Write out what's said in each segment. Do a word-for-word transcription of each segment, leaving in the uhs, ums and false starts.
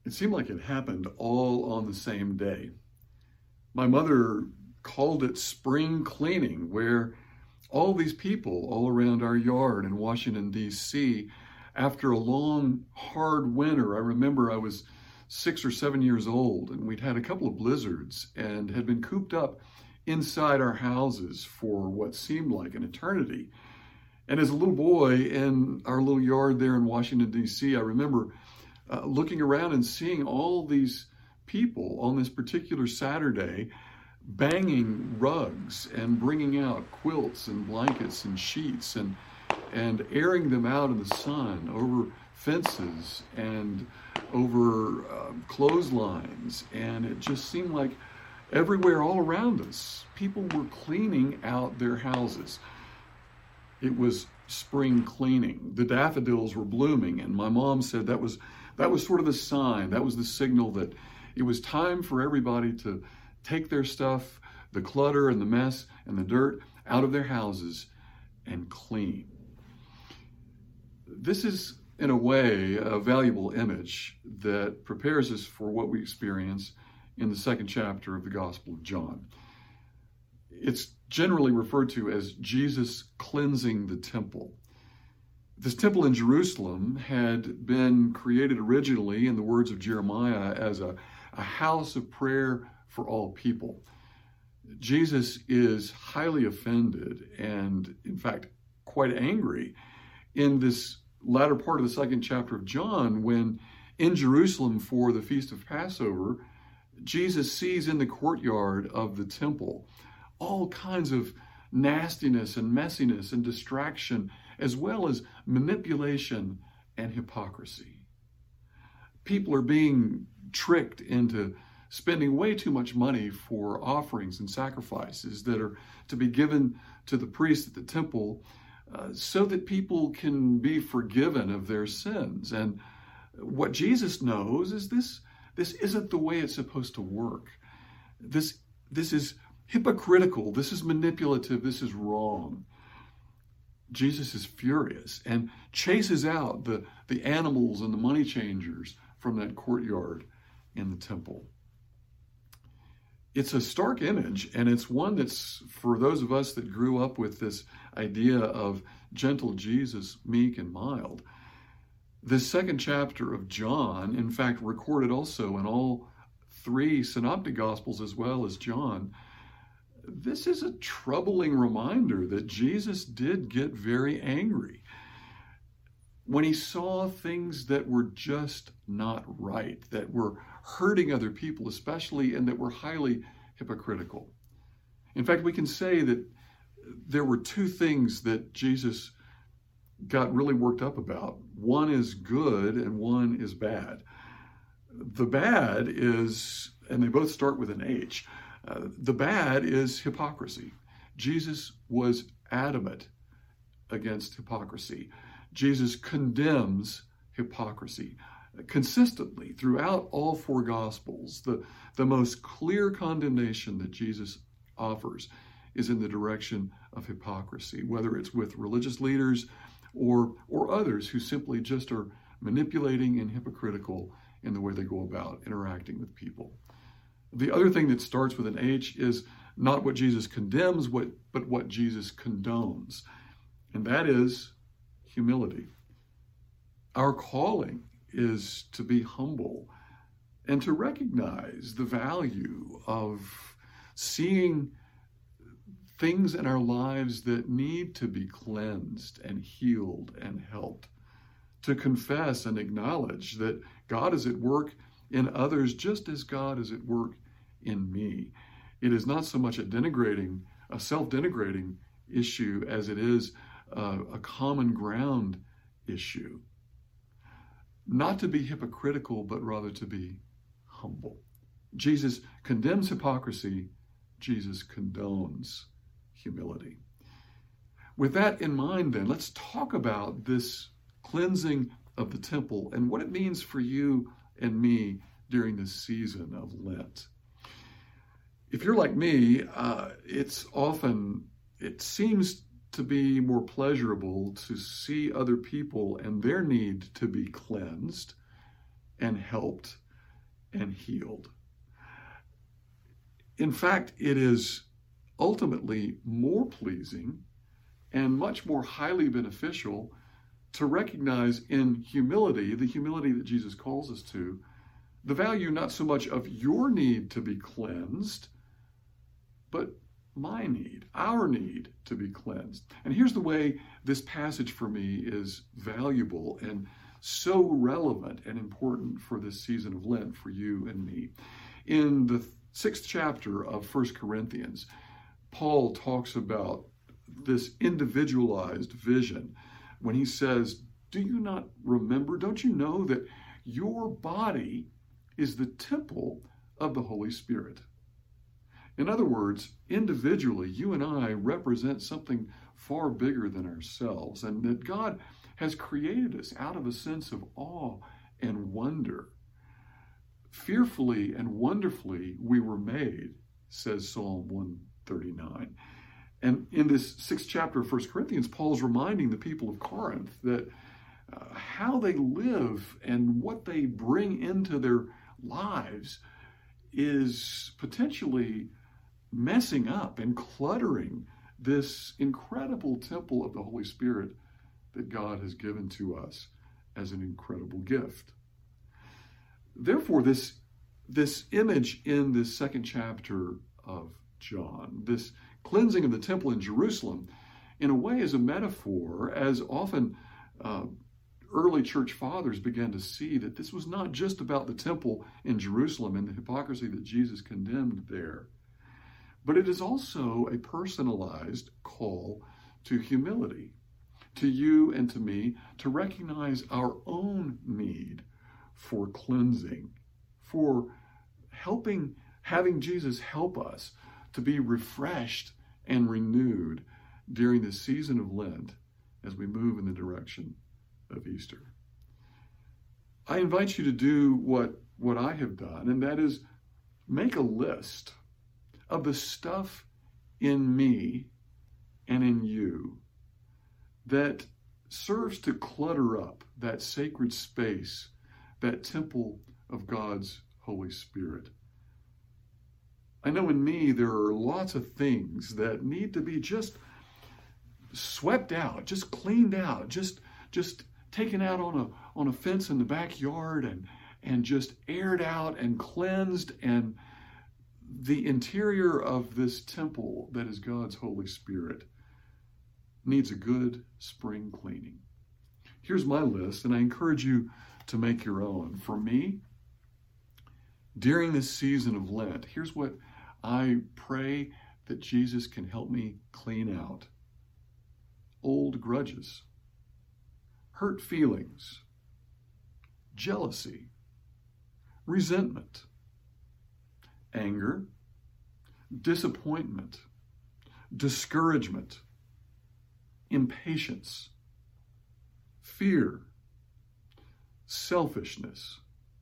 It seemed like it happened all on the same day. My mother called it spring cleaning, where all these people all around our yard in Washington, D C, after a long, hard winter, I remember I was six or seven years old, and we'd had a couple of blizzards and had been cooped up inside our houses for what seemed like an eternity. And as a little boy in our little yard there in Washington, D C, I remember uh, looking around and seeing all these people on this particular Saturday banging rugs and bringing out quilts and blankets and sheets and and airing them out in the sun over fences and over uh, clotheslines. And it just seemed like everywhere all around us, people were cleaning out their houses. It was spring cleaning. The daffodils were blooming, and my mom said that was that was sort of the sign, that was the signal that it was time for everybody to take their stuff, the clutter and the mess and the dirt, out of their houses and clean. This is, in a way, a valuable image that prepares us for what we experience in the second chapter of the Gospel of John. It's generally referred to as Jesus cleansing the temple. This temple in Jerusalem had been created originally, in the words of Jeremiah, as a, a house of prayer for all people. Jesus is highly offended and, in fact, quite angry in this latter part of the second chapter of John when, in Jerusalem for the Feast of Passover, Jesus sees in the courtyard of the temple all kinds of nastiness and messiness and distraction, as well as manipulation and hypocrisy. People are being tricked into spending way too much money for offerings and sacrifices that are to be given to the priests at the temple uh, so that people can be forgiven of their sins. And what Jesus knows is this, this isn't the way it's supposed to work. This, this is hypocritical. This is manipulative. This is wrong. Jesus is furious and chases out the, the animals and the money changers from that courtyard in the temple. It's a stark image, and it's one that's, for those of us that grew up with this idea of gentle Jesus, meek and mild, this second chapter of John, in fact, recorded also in all three synoptic gospels as well as John, this is a troubling reminder that Jesus did get very angry when he saw things that were just not right, that were hurting other people especially, and that were highly hypocritical. In fact, we can say that there were two things that Jesus got really worked up about. One is good and one is bad. The bad is, and they both start with an H, uh, the bad is hypocrisy. Jesus was adamant against hypocrisy. Jesus condemns hypocrisy consistently throughout all four Gospels. The, the most clear condemnation that Jesus offers is in the direction of hypocrisy, whether it's with religious leaders or, or others who simply just are manipulating and hypocritical in the way they go about interacting with people. The other thing that starts with an H is not what Jesus condemns, what, but what Jesus condones, and that is humility. Our calling is to be humble and to recognize the value of seeing things in our lives that need to be cleansed and healed and helped, to confess and acknowledge that God is at work in others just as God is at work in me. It is not so much a denigrating, a self-denigrating issue as it is uh, a common ground issue. Not to be hypocritical, but rather to be humble. Jesus condemns hypocrisy. Jesus condones humility. With that in mind, then, let's talk about this cleansing of the temple and what it means for you and me during this season of Lent. If you're like me, uh, it's often, it seems to be more pleasurable to see other people and their need to be cleansed and helped and healed. In fact, it is ultimately more pleasing and much more highly beneficial to recognize in humility, the humility that Jesus calls us to, the value not so much of your need to be cleansed, but my need, our need to be cleansed. And here's the way this passage for me is valuable and so relevant and important for this season of Lent for you and me. In the sixth chapter of First Corinthians, Paul talks about this individualized vision when he says, do you not remember, don't you know that your body is the temple of the Holy Spirit? In other words, individually, you and I represent something far bigger than ourselves, and that God has created us out of a sense of awe and wonder. Fearfully and wonderfully we were made, says Psalm one thirty-nine. And in this sixth chapter of First Corinthians, Paul's reminding the people of Corinth that uh, how they live and what they bring into their lives is potentially messing up and cluttering this incredible temple of the Holy Spirit that God has given to us as an incredible gift. Therefore, this, this image in this second chapter of John, this cleansing of the temple in Jerusalem, in a way is a metaphor, as often uh, early church fathers began to see that this was not just about the temple in Jerusalem and the hypocrisy that Jesus condemned there, but it is also a personalized call to humility, to you and to me, to recognize our own need for cleansing, for helping, having Jesus help us to be refreshed and renewed during this season of Lent as we move in the direction of Easter. I invite you to do what, what I have done, and that is make a list of the stuff in me and in you that serves to clutter up that sacred space, that temple of God's Holy Spirit. I know in me there are lots of things that need to be just swept out, just cleaned out, just just taken out on a on a fence in the backyard and and just aired out and cleansed, and the interior of this temple that is God's Holy Spirit needs a good spring cleaning. Here's my list, and I encourage you to make your own. For me, during this season of Lent, here's what I pray that Jesus can help me clean out: old grudges, hurt feelings, jealousy, resentment, anger, disappointment, discouragement, impatience, fear, selfishness,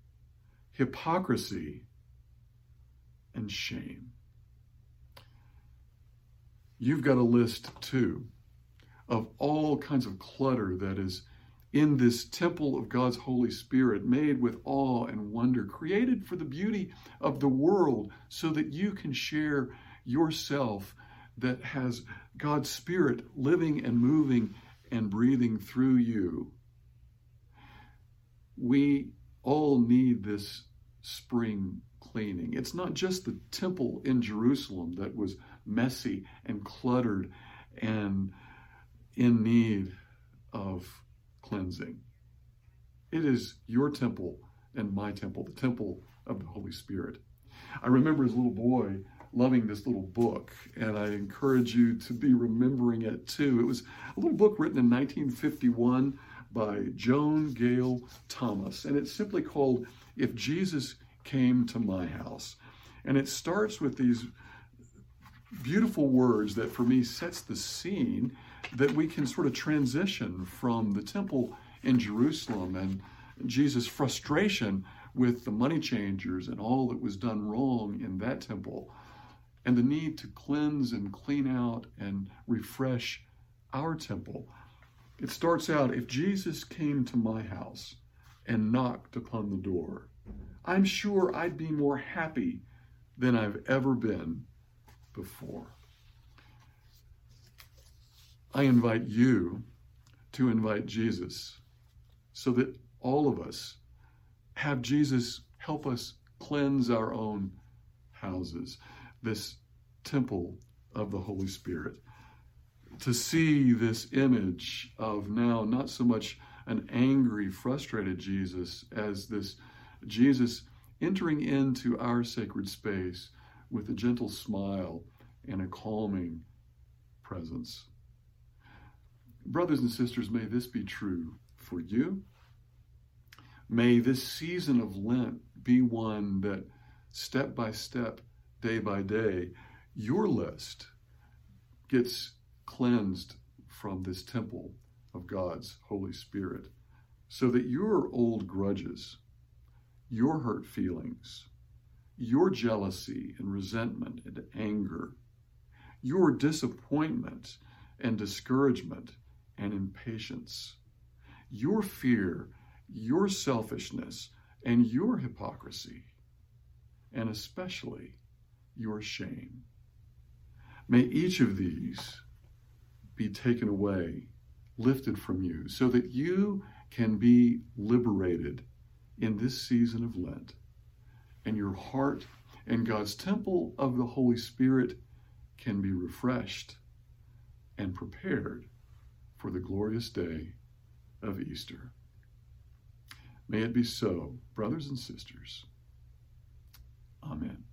hypocrisy, and shame. You've got a list too of all kinds of clutter that is in this temple of God's Holy Spirit, made with awe and wonder, created for the beauty of the world so that you can share yourself that has God's Spirit living and moving and breathing through you. We all need this spring cleaning. It's not just the temple in Jerusalem that was messy and cluttered and in need of cleansing. It is your temple and my temple, the temple of the Holy Spirit. I remember as a little boy loving this little book, and I encourage you to be remembering it too. It was a little book written in nineteen fifty-one by Joan Gale Thomas, and it's simply called If Jesus Came to My House. And it starts with these beautiful words that for me sets the scene that we can sort of transition from the temple in Jerusalem and Jesus' frustration with the money changers and all that was done wrong in that temple, and the need to cleanse and clean out and refresh our temple. It starts out, if Jesus came to my house and knocked upon the door, I'm sure I'd be more happy than I've ever been before. I invite you to invite Jesus so that all of us have Jesus help us cleanse our own houses, this temple of the Holy Spirit, to see this image of now not so much an angry, frustrated Jesus as this Jesus entering into our sacred space with a gentle smile and a calming presence. Brothers and sisters, may this be true for you. May this season of Lent be one that step by step, day by day, your list gets cleansed from this temple of God's Holy Spirit, so that your old grudges, your hurt feelings, your jealousy and resentment and anger, your disappointment and discouragement and impatience, your fear, your selfishness, and your hypocrisy, and especially your shame. May each of these be taken away, lifted from you, so that you can be liberated in this season of Lent, and your heart and God's temple of the Holy Spirit can be refreshed and prepared for the glorious day of Easter. May it be so, brothers and sisters. Amen.